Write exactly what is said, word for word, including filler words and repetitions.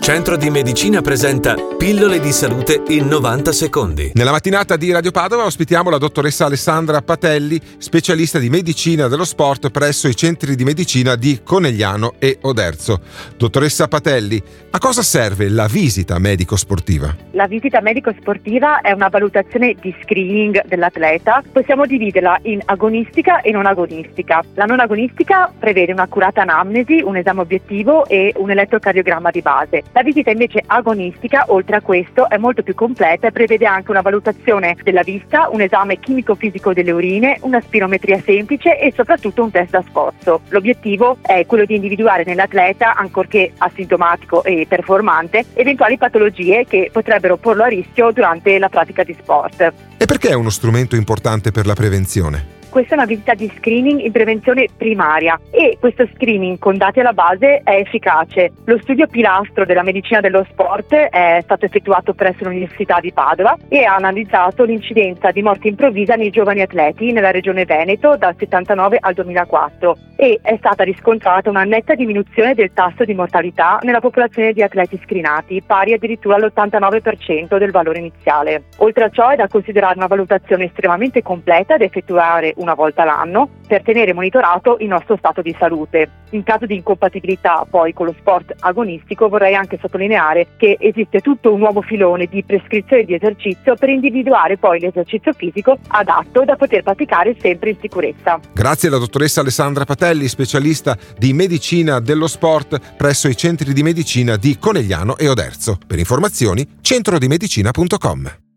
Centro di Medicina presenta Pillole di salute in novanta secondi. Nella mattinata di Radio Padova ospitiamo la dottoressa Alessandra Patelli, specialista di medicina dello sport presso i centri di medicina di Conegliano e Oderzo. Dottoressa Patelli, a cosa serve la visita medico-sportiva? La visita medico-sportiva è una valutazione di screening dell'atleta. Possiamo dividerla in agonistica e non agonistica. La non agonistica prevede un'accurata anamnesi, un esame obiettivo e un elettrocardiogramma di base. La visita invece agonistica, oltre a questo, è molto più completa e prevede anche una valutazione della vista, un esame chimico-fisico delle urine, una spirometria semplice e soprattutto un test da sforzo. L'obiettivo è quello di individuare nell'atleta, ancorché asintomatico e performante, eventuali patologie che potrebbero porlo a rischio durante la pratica di sport. E perché è uno strumento importante per la prevenzione? Questa è una visita di screening in prevenzione primaria e questo screening con dati alla base è efficace. Lo studio pilastro della medicina dello sport è stato effettuato presso l'Università di Padova e ha analizzato l'incidenza di morte improvvisa nei giovani atleti nella regione Veneto dal settantanove al duemilaquattro e è stata riscontrata una netta diminuzione del tasso di mortalità nella popolazione di atleti screenati, pari addirittura all'ottantanove per cento del valore iniziale. Oltre a ciò è da considerare una valutazione estremamente completa da effettuare una volta l'anno per tenere monitorato il nostro stato di salute. In caso di incompatibilità poi con lo sport agonistico vorrei anche sottolineare che esiste tutto un nuovo filone di prescrizione di esercizio per individuare poi l'esercizio fisico adatto da poter praticare sempre in sicurezza. Grazie alla dottoressa Alessandra Patelli, specialista di medicina dello sport presso i centri di medicina di Conegliano e Oderzo. Per informazioni centrodimedicina punto com.